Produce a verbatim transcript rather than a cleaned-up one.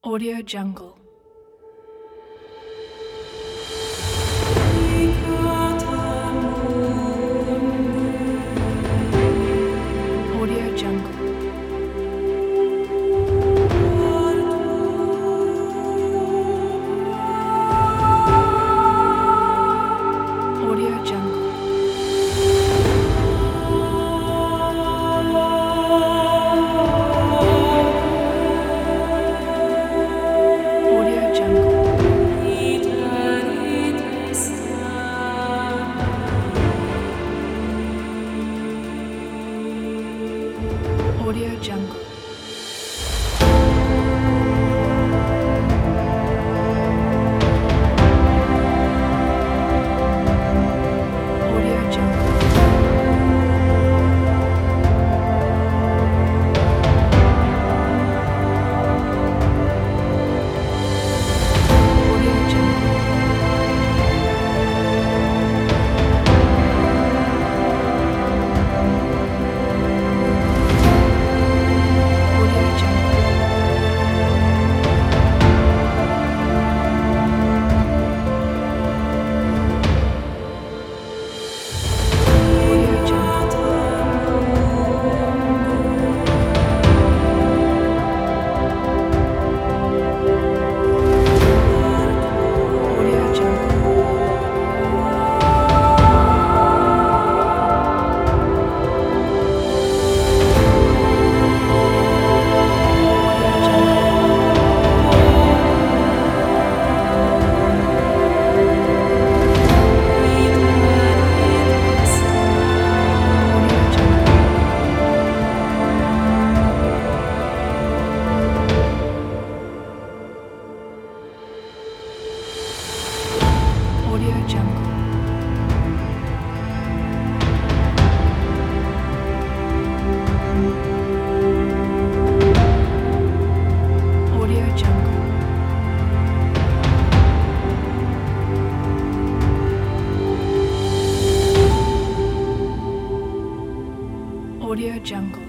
Audio Jungle. Audio Jungle. Audio Jungle. Audio Jungle. Audio Jungle. Audio Jungle. Audio Jungle. Audio Jungle. Audio Jungle. Audio Jungle. Audio Jungle. Audio Jungle. Audio Jungle. Audio Jungle. Audio Jungle.